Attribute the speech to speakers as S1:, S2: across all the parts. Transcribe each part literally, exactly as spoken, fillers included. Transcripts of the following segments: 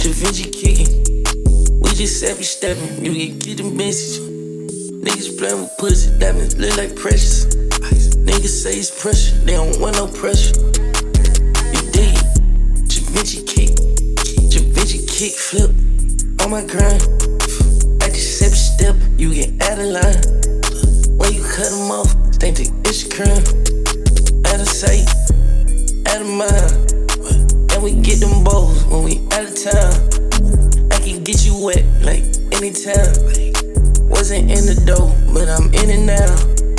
S1: Da Vinci kicking. We just savage stepping. You can get the message. Niggas playing with pussy. Diamonds look like precious. Niggas say it's pressure. They don't want no pressure. You dig it? Da Vinci kick. Da Vinci kick flip. On my grind. I just savage step. You can add a line. When you cut them off, think that it's a crime. Out of sight, out of mind. And we get them bowls when we out of town. I can get you wet like anytime. Wasn't in the dough, but I'm in it now.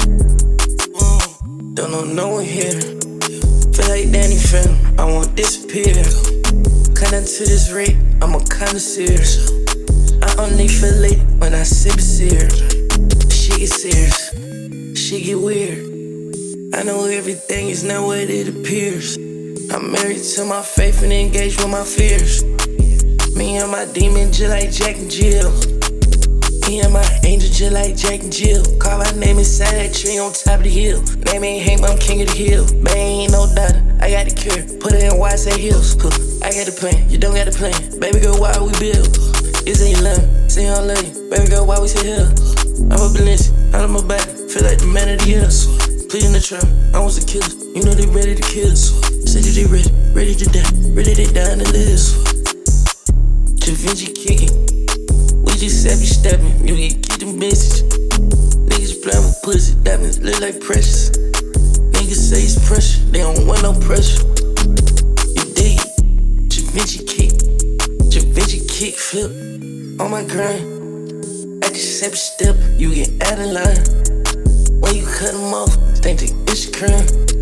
S1: Mm, don't know no one here. Feel like Danny Phantom, I won't disappear. Kinda to this rate, I'm a connoisseur. I only feel late when I sip sear. She get serious, she get weird. I know everything is not what it appears. I'm married to my faith and engaged with my fears. Me and my demon just like Jack and Jill. Me and my angel just like Jack and Jill. Call my name inside that tree on top of the hill. Name ain't Hank, but I'm king of the hill. Man, ain't no daughter, I got the cure. Put it in Y S A Hills. Huh. I got the plan, you don't got the plan. Baby girl, why we build? Is it you love me? Say I love you. Baby girl, why we sit here? I'm a Balenci, out of my body. Feel like the man of the year. Pleading the trap, I was a killer. You know they ready to kill us. Say that they ready, ready to die, ready to die in the list. Da Vinci kicking, we just savage stepping. You can get the message. Niggas playing with pussy, diamonds look like precious. Niggas say it's pressure, they don't want no pressure. You dig it? Da Vinci kick, Da Vinci kick flip. On my grind, I just savage step. You can add a line. When you cut them off, think that it's a crime.